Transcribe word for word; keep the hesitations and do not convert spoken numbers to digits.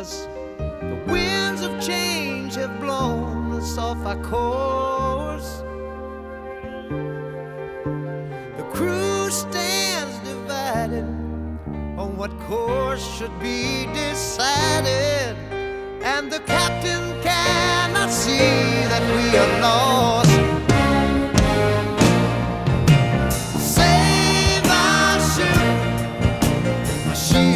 us. The winds of change have blown us off our course. The crew stands divided on what course should be decided, and the captain cannot see that we are lost.